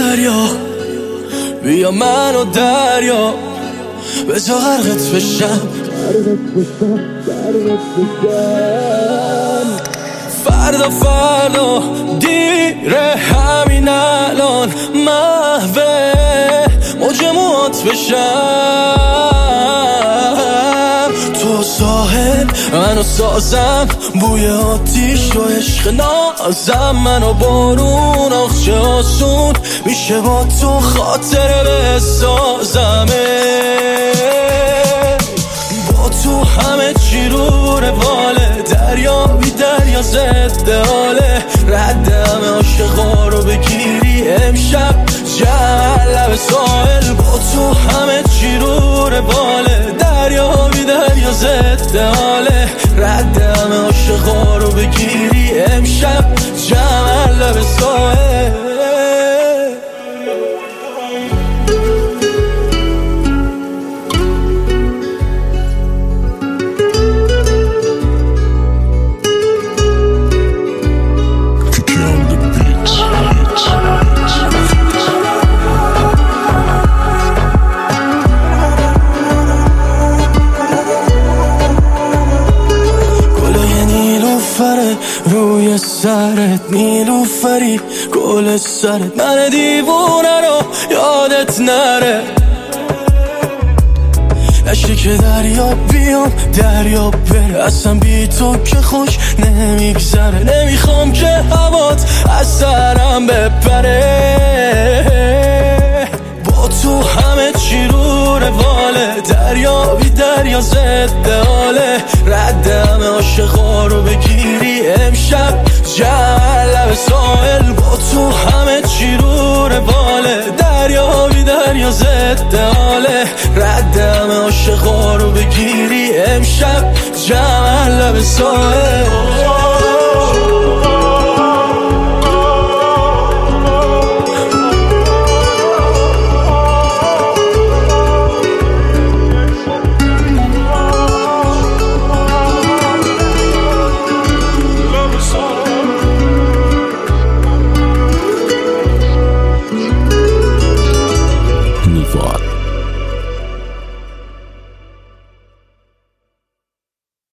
دریا، بیا منو دریا بذار غرقت بشم. فردا فردا دیره همین الان محوه موج موهات بشم. تو ساحل منو سازم، بوی آتیش و عشق نازم، منو بارون آخچه آسون میشه با تو خاطره بسازمه. با تو همه چی رو رواله، دریا بی دریا ضد حاله، رد همه عاشقا رو بگیری امشب جمع لب ساحل. با تو همه چی رو رواله، دریا بی دریا ضد حاله، رد همه عاشقا رو بگیری امشب جمع لب ساحل. روی سرت نیلوفری گل سرت، من دیوونه رو یادت نره. نشتی که دریا بیام دریا بره، اصلا بی تو که خوش نمیگذره. نمیخوام که هوات از سرم بپره. با تو همه چی رو رواله، دریا بی دریا ضد حاله، رد همه عاشقا رو بگیری امشب جمع لب ساحل. با تو همه چی رو رواله، دریا بی دریا ضد حاله، رد همه عاشقا رو بگیری امشب جمع لب ساحل.